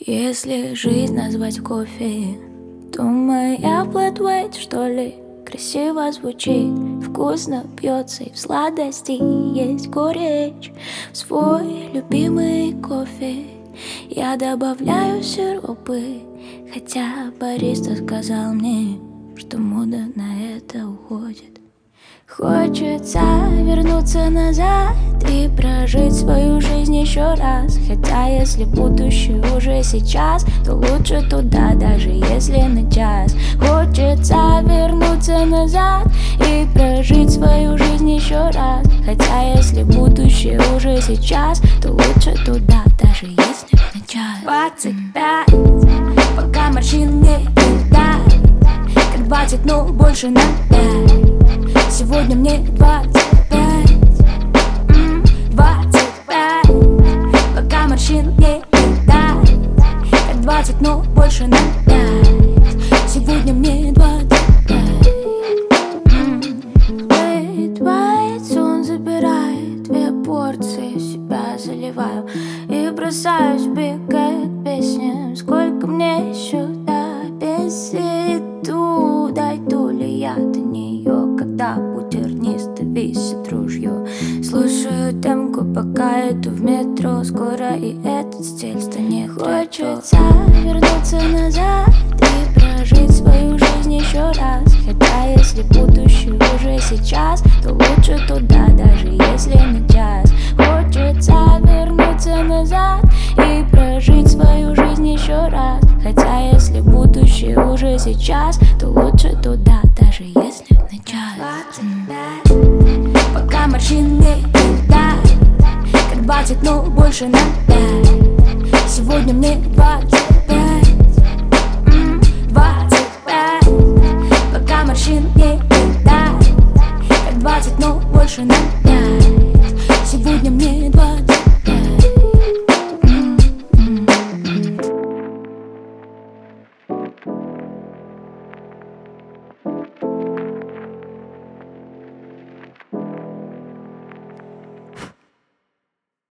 Если жизнь назвать кофе, то моя flat white, что ли? Красиво звучит, вкусно пьется, и в сладости есть горечь. В свой любимый кофе я добавляю сиропы, хотя бариста сказал мне, что мода на это уходит. Хочется вернуться назад и прожить свою жизнь еще раз. Хотя если будущее уже сейчас, то лучше туда, даже если на час. Хочется вернуться назад и прожить свою жизнь еще раз. Хотя если будущее уже сейчас, то лучше туда, даже если на час. 25, пока морщин не видать, как 20, но больше на 5. Сегодня мне 25, 25, пока морщин не видать, как 20, но больше на 5. Сегодня мне 25. Late white, сон забирает 2 порции, себя заливаю и бросаюсь бегать песням. Сколько мне еще дописать? Дойду ли я до нее, когда у терниста висит ружье? Слушаю темку, пока иду в метро. Скоро и этот стиль станет. Хочется вернуться назад и прожить свою жизнь еще раз. Хотя если будущее уже сейчас, то лучше туда, даже если на час. Хочется вернуться назад и прожить свою жизнь еще раз. Хотя если будущее уже сейчас, то лучше туда, даже если на час. 25, пока морщин не видать, как 20, но больше на 5. Сегодня мне 25, 25, пока морщин не видать, как 20, но больше на 5. Сегодня мне 25.